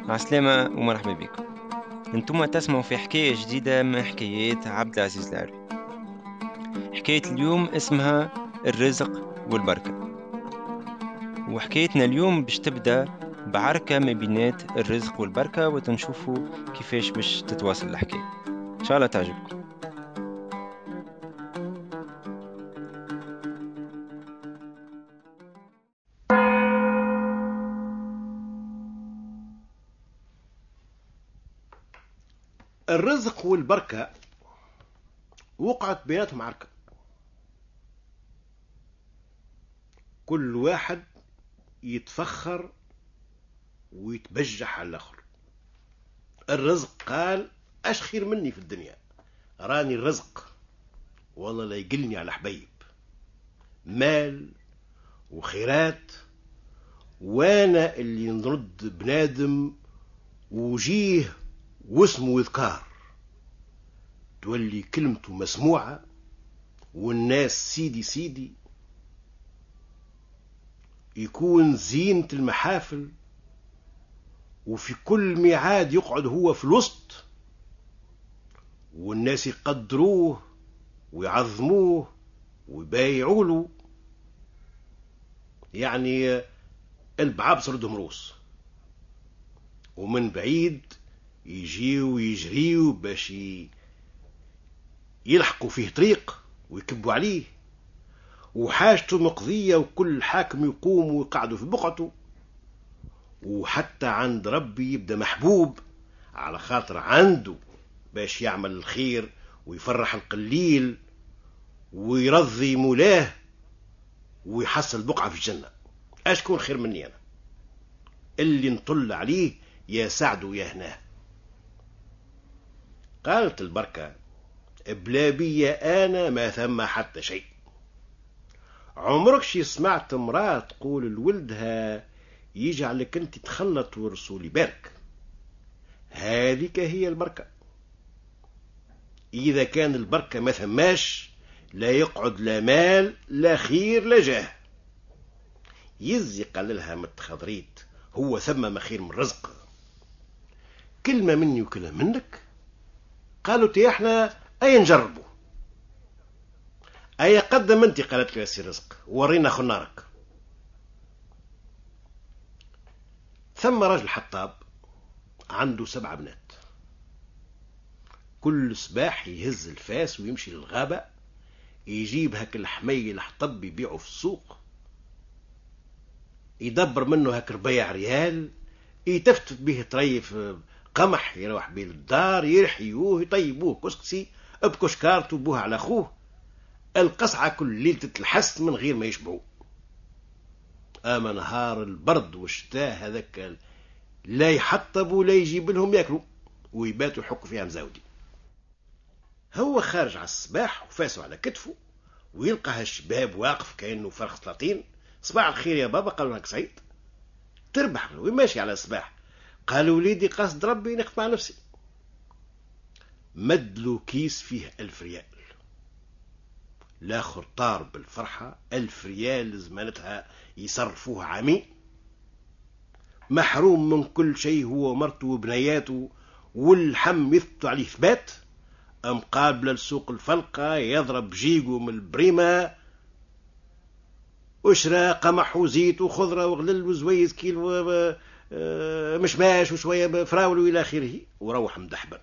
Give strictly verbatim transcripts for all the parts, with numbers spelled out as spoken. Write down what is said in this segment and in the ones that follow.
عسلامة ومرحبا بكم. انتم تسمعوا في حكاية جديدة من حكايات عبد العزيز العربي. حكاية اليوم اسمها الرزق والبركة، وحكايتنا اليوم باش تبدأ بعركة ما بينات الرزق والبركة، وتنشوفوا كيفاش باش تتواصل الحكاية. إن شاء الله تعجبكم. الرزق والبركة وقعت بيناتهم عركة. كل واحد يتفخر ويتبجح على الآخر. الرزق قال أش خير مني في الدنيا، راني الرزق والله لا يقلني على حبيب، مال وخيرات، وانا اللي نرد بنادم وجيه واسمه يذكار، تولي كلمته مسموعة والناس سيدي سيدي، يكون زينة المحافل، وفي كل ميعاد يقعد هو في الوسط، والناس يقدروه ويعظموه ويبايعوا له. يعني البعابس ردهم روس، ومن بعيد يجيو ويجريو باش يلحقوا فيه طريق ويكبوا عليه، وحاجته مقضية، وكل حاكم يقوم ويقعدوا في بقعته. وحتى عند ربي يبدأ محبوب على خاطر عنده باش يعمل الخير ويفرح القليل ويرضي مولاه ويحصل بقعة في الجنة. أشكون خير مني أنا اللي نطل عليه يا سعد ويا هناه. قالت البركة بلا بيا أنا ما ثم حتى شيء. عمرك شي سمعت امرأة تقول لولدها يجعلك انت تخلط ورسول يبارك؟ هذيك هي البركة. إذا كان البركة ما ثماش لا يقعد لا مال لا خير لا جاه. يزي قال لها متخضريت، هو ثم ما خير من رزق؟ كلمة مني وكلمة منك. قالوا تي احنا اي نجربوا، اي قدم انت. قالت له يا سي رزق ورينا خنارك. ثم رجل حطاب عنده سبع بنات، كل صباح يهز الفاس ويمشي للغابة يجيب هاك الحمي الحطب يبيعه في السوق، يدبر منه هاك ربيع ريال، يتفتت به طريف قمح يروح به للدار، يرحيوه يطيبوه كسكسي بكشكارته بوها على اخوه. القصعة كل ليلة تتلحس من غير ما يشبعوا. اما نهار البرد والشتاء هذاك لا يحطبوا لا يجيب لهم ياكلوا، ويباتوا يحكوا فيها مزاودين. هو خارج على الصباح وفاسه على كتفه، ويلقى هالشباب واقف كأنه فرخ سلاطين. صباح الخير يا بابا. قالوا لك سعيد تربح وين ماشي على الصباح؟ قالوا وليدي قصد ربي نخف مع نفسي. مدلو كيس فيه ألف ريال. لاخر طار بالفرحة، ألف ريال زمانتها يصرفوه عامين. محروم من كل شيء هو ومرته وبنياته، والحم يثبتوا عليه ثبات. مقابل لسوق الفلقة يضرب جيجو من البريمة، وشرا قمح وزيت وخضرة وغلل وزويز كيلو مشماش وشوية فراولو إلى آخره، وروح مدحبا.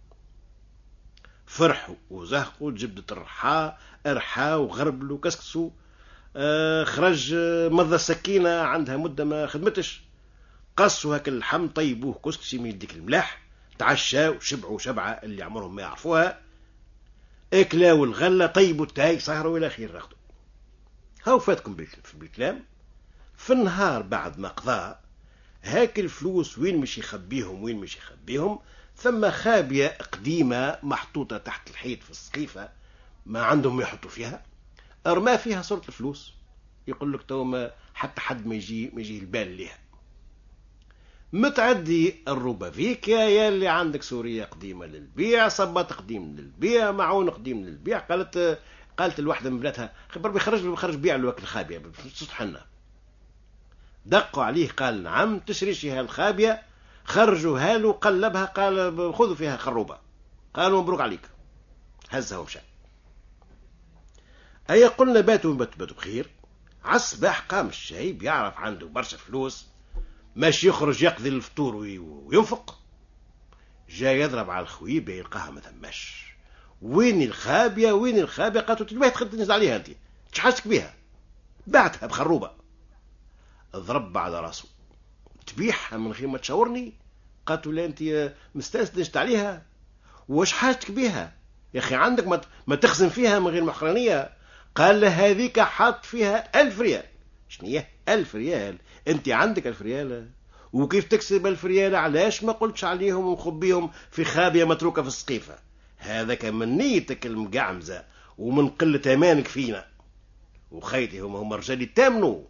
فرحوا وزهقوا، جبدة الرحاء ارحا وغربلوا كسكسوا. خرج مضى السكينة عندها مدة ما خدمتش، قصوا هاك اللحم طيبوه كسكسي من يديك الملاح، تعشاوا وشبعوا شبعة اللي عمرهم ما يعرفوها. اكلاوا الغلة طيبوا التاي سهروا إلى آخره رغدوا. هاو فاتكم بالكلام. في النهار بعد ما قضى هاك الفلوس وين مش يخبيهم وين مش يخبيهم، ثم خابية قديمة محطوطة تحت الحيط في السقيفة ما عندهم يحطوا فيها، ارمى فيها صورة الفلوس. يقول لك تو ما حتى حد ما يجي ما يجي البال ليها. متعدي الروبافيكيا يا اللي عندك سورية قديمة للبيع، صباط قديم للبيع، معون قديم للبيع. قالت قالت الواحدة من بناتها خبر بيخرج بيخرج بيع الوكل الخابية سطحنا. دقوا عليه قال نعم تشري شي هالخابية. خرجوا هالو قلبها، قال خذوا فيها خروبة، قالوا مبروك عليك، هزها ومشى. أي قلنا باتوا باتوا بخير. عالصباح قام الشايب يعرف عنده برشا فلوس، ماشي يخرج يقضي الفطور وينفق، جا يضرب على الخويبة يلقاها ما ثماش. وين الخابية وين الخابية؟ قالت له تلوح تخد تنزل عليها انت، شحاجتك بيها؟ بعتها بخروبة. ضرب على راسه، تبيعها من غير ما تشاورني؟ قالت له لا انت مستانس نشت عليها، واش حاجتك بيها يا اخي؟ عندك ما ما تخزن فيها من غير محرنية. قال له هذيك حاط فيها ألف ريال. شنية ألف ريال؟ انت عندك ألف ريال؟ وكيف تكسب ألف ريال؟ علاش ما قلتش عليهم ومخبيهم في خابية متروكة في السقيفة؟ هذا كان من نيتك المقعمزة ومن قلة أمانك فينا، وخيتي هم هم رجال يتامنوا.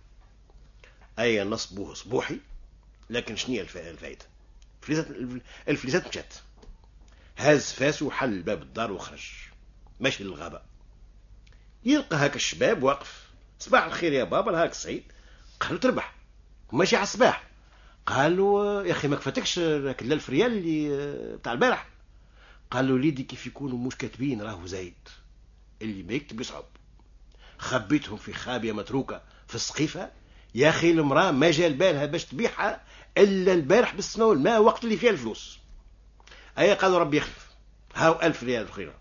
أي نصبوه صبوحي، لكن شنية الفايدة؟ الفليسات مشات. هاز فاسو وحل باب الدار وخرج ماشي للغابة. يلقى هاك الشباب واقف. صباح الخير يا بابا، هاك سعيد. قالوا تربح ماشي على الصباح. قالوا يا اخي ما كفتكش الألف ريال اللي بتاع البارح؟ قالوا ليدي كيف يكونوا مش كاتبين راهو زايد، اللي ما يكتب يصعب. خبيتهم في خابية متروكة في السقيفة يا اخي. المراه ما جا بالها باش تبيعها الا البارح بالسماء والماء وقت اللي فيها الفلوس. اي قالوا ربي يخلف، هاو ألف ريال اخيرا.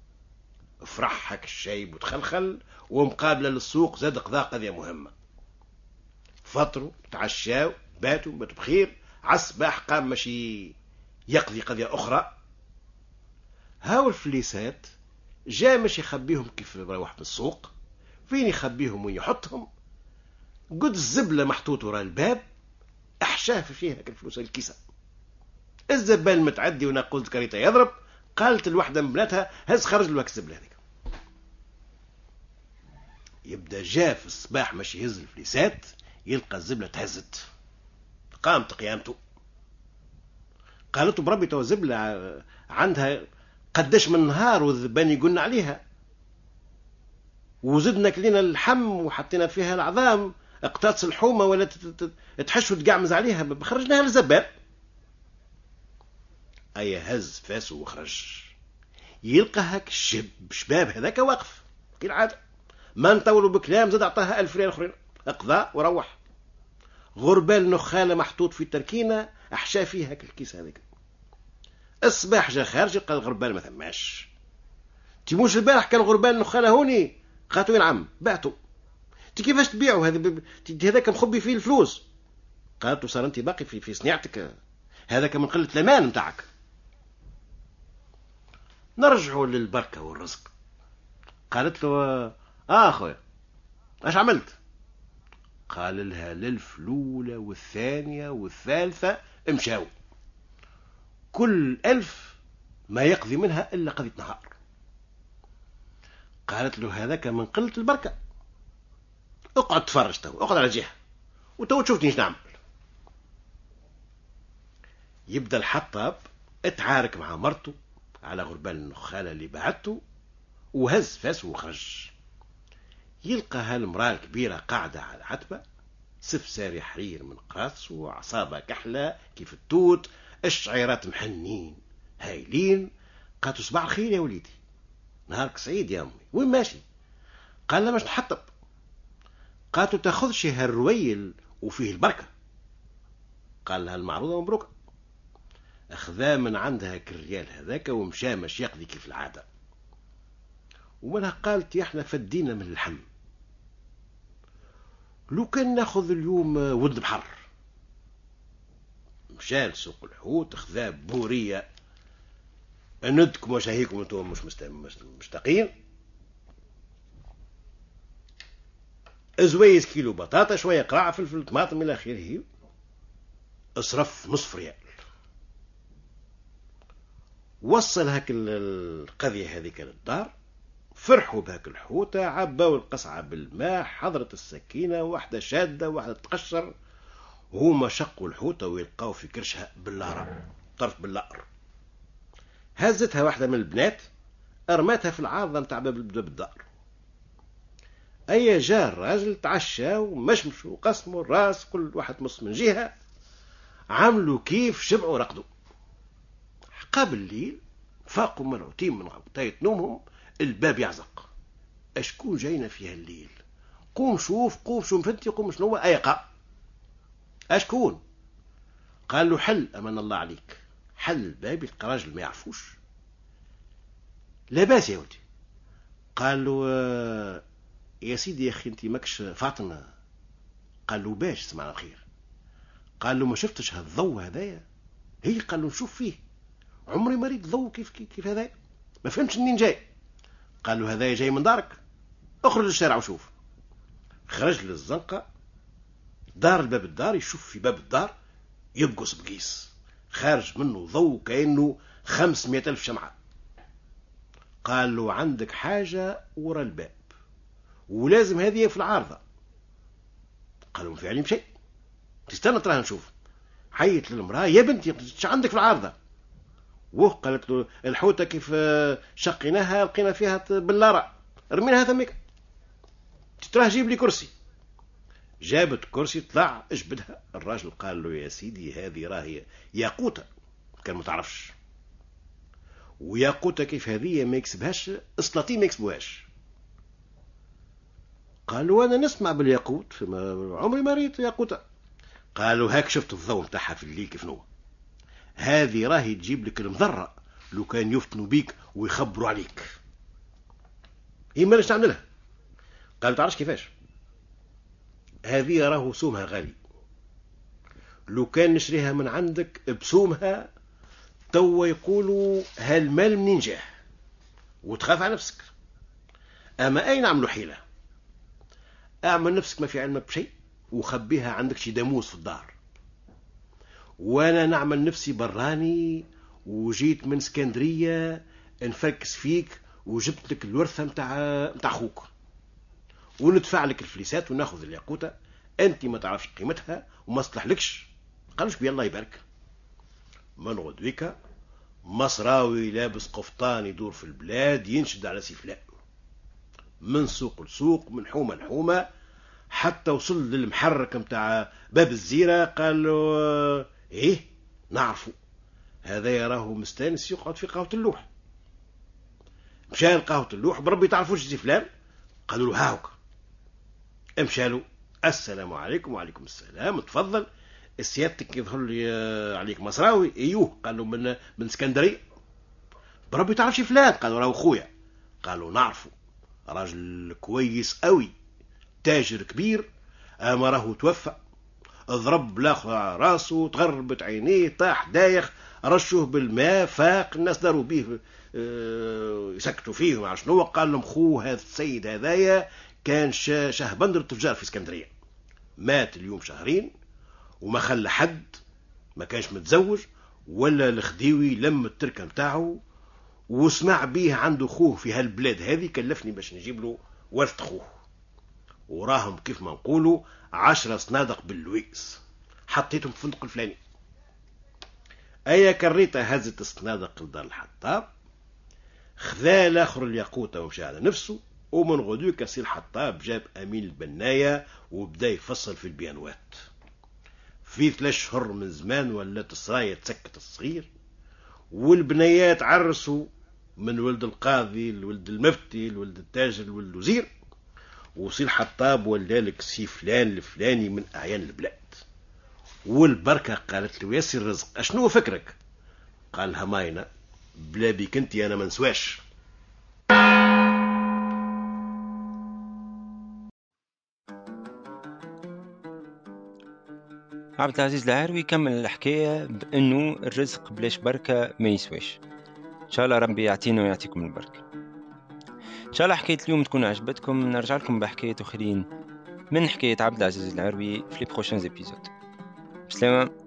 فرح هاك الشايب وتخلخل، ومقابله للسوق زاد قضاء قضيه مهمه. فطروا تعشاو باتوا باتوا بخير. عالصباح قام ماشي يقضي قضيه اخرى. هاو الفليسات جا ماشي يخبيهم كيف يروح من السوق، فين يخبيهم وين يحطهم؟ قد الزبله محطوط وراء الباب، احشاه فيها الفلوس الكيسه. الزبال متعدي وانا قلت كريته يضرب. قالت الوحده من بناتها هز خرج له الزبله هذيك. يبدا جا في الصباح ماشي يهز الفليسات، يلقى الزبله تهزت. قامت قيامته. قالت بربي تو الزبله عندها قداش من نهار والذبان يقولنا عليها، وزدنا كلينا اللحم وحطينا فيها العظام، اقتاص الحومه ولا تحش وتقعمز عليها، خرجناها للزبال. اي هز فاسو وخرج. يلقى هاك الشب شباب هذاك واقف كالعاده، ما نطولوا بكلام، زاد عطاها ألف ريال اخرين، اقضاء وروح. غربال نخاله محطوط في تركينه، احشى فيها هاك الكيس هذاك. الصباح جا خارج يلقى الغربال ما ثماش. تيموش البارح كان غربال نخاله هوني؟ قالت وين عم بعتوا؟ تي كيفاش تبيعوا هذا ب... هذاك مخبي فيه الفلوس؟ قالت صار انت باقي في في صنيعتك، هذاك من قله الامان نتاعك. نرجعوا للبركه والرزق. قالت له اه اخويا اش عملت؟ قال لها الالف الاولى والثانيه والثالثه مشاو، كل ألف ما يقضي منها إلا قضية نهار. قالت له هذاك من قلة البركة، اقعد تفرج تو، اقعد على جهة وتو تشوفني ايش نعمل. يبدا الحطاب اتعارك مع مرته على غربال النخالة اللي بعته، وهز فاسه وخرج. يلقى هالمراه الكبيرة قاعدة على عتبة، سفساري حرير من قراص وعصابة كحلة كيف التوت، الشعيرات محنين هايلين. قالت صباح الخير يا وليدي، نهارك سعيد يا امي، وين ماشي؟ قال لا مش نحطب. قالت تاخذش هالرويل وفيه البركه؟ قال لها المعروضه مبروكه. اخذا من عندها الريال هذاك ومشى مش يقضي كيف العاده. ومنها قالت يا احنا فدينا من اللحم، لو كان ناخذ اليوم ولد بحر. مشى لسوق الحوت، اخذا بوريه، اندكم وشهيكم انتم مش مشتاقين، ازويز كيلو بطاطا، شويه قراع، فلفل، طماطم الى اخره. اصرف نصف ريال. وصل هاك القضيه هذيك للدار، فرحوا بهاك الحوته، عباو القصعه بالماء، حضرت السكينه، واحده شاده واحده تقشر. هما شقوا الحوته ويلقاو في كرشها بلاره، طرف باللار. هزتها واحده من البنات، ارماتها في العارضه نتاع باب الدار. اي جا الراجل تعشى ومشمش وقسموا الراس، كل واحد مص من جهه. عملوا كيف شبعوا رقدوا. قبل الليل فاقوا مرعوتين من غبطاية نومهم، الباب يعزق. اشكون جاينا في هالليل؟ قوم شوف، قوم شوف فتي، قوم شنو ايقع. اشكون؟ قال له حل امان الله عليك. حل الباب، يلقى راجل ما يعرفوش. لاباس يا ولدي. قال له يا سيدي يا اخي انت ماكش فاطمه؟ قال له باش سمعنا الخير. قال له ما شفتش هالضوء هذايا؟ هي قال له نشوف فيه، عمري ما ريت ضوء كيف كيف, كيف هذايا، ما فهمتش منين جاي. قال له هذايا جاي من دارك، اخرج للشارع وشوف. خرج للزنقه، دار الباب الدار، يشوف في باب الدار يبقص بقيس، خارج منه ضوء كأنه خمسمائة ألف شمعة. قال له عندك حاجة ورا الباب ولازم هذه في العارضة. قال له ما في عليهم شيء، تستنى تراها نشوف. حيت للمرأة يا بنتي ايش عندك في العارضة؟ وه قالت له الحوتة كيف شقيناها لقينا فيها بلارة، رميناها ثمك، تراه جيب لي كرسي. جابت كرسي، طلع اجبدها. الراجل قال له يا سيدي هذه راهي ياقوتة، كان ما تعرفش. وياقوتة كيف هذه ما يكسبهاش اسلاطين، ما يكسبوهاش. قال له انا نسمع بالياقوت، عمري ما ريت ياقوتة. قالوا هاك شفت الضوء نتاعها في الليل كيف نوع. هذه راهي تجيب لك المضرة لو كان يفتنوا بيك ويخبروا عليك. هي ما نش نعملها. قال تعرفش كيفاش؟ هذه راهو سومها غالي، لو كان نشريها من عندك بسومها توا يقولوا هالمال منين جاه، وتخاف على نفسك. اما اين نعملوا حيلة؟ اعمل نفسك ما في علمك بشيء وخبيها عندك شي داموس في الدار، وانا نعمل نفسي براني وجيت من اسكندرية نفكس فيك وجبت لك الورثة متاع متاع خوك، وندفع لك الفليسات وناخذ الياقوتة. انت ما تعرفش قيمتها وما صلحلكش. قالوش بي الله يبارك. من غدوك مصراوي لابس قفطان يدور في البلاد ينشد على سيفلاء، من سوق لسوق، من حومة لحومة، حتى وصل للمحرك متاع باب الزيرة. قال له ايه نعرفه، هذا يراه مستانس يقعد في قهوة اللوح. مشى لقهوة اللوح، بربي تعرفوش زي فلان؟ قالوا له هاوك. امشى له، السلام عليكم. وعليكم السلام، تفضل سيادتك يظهر لي عليك مصراوي؟ ايوه. قالوا من من اسكندريه. بربي تعرفش فلان؟ قالوا راهو خويا. قالوا نعرفه، راجل كويس قوي، تاجر كبير، اما راهو توفى، ضرب الاخر على راسه، تغربت عينيه، طاح دايخ، رشوه بالماء، فاق، الناس داروا به يسكتوا فيه مع شنو. قال لهم خوه هذا السيد هذايا كان شهبندر التجار في اسكندريه، مات اليوم شهرين وما خلى حد، ما كانش متزوج ولا الخديوي لم التركه نتاعو، وسمع بيه عنده خوه في هالبلاد هذه، كلفني باش نجيب له ورث خوه، وراهم كيف ما نقولوا عشرة صنادق باللويس، حطيتهم في الفندق الفلاني. ايا كريته هزت الصنادق لدار الحطاب، خذا الاخر الياقوته ومشى على نفسه. ومن غدوك سي الحطاب جاب امين البنايه وبدا يفصل في البيانوات. في ثلاث شهور من زمان ولات السرايا تسكت الصغير، والبنيات عرسوا من ولد القاضي لولد المفتي لولد التاجر لولد الوزير، وسي الحطاب ولالك سي فلان الفلاني من اعيان البلاد. والبركه قالت له يا سي الرزق اشنو فكرك؟ قال لها ماينه بلا بيك انت انا ما نسواش. عبد العزيز العروي يكمل الحكاية بأنه الرزق بلاش بركة ما يسواش. إن شاء الله ربي يعطينا ويعطيكم البركة. إن شاء الله حكاية اليوم تكون عجبتكم. نرجع لكم بحكاية أخرين من حكاية عبد العزيز العروي في لي بروشين إبيزود. بسلامة.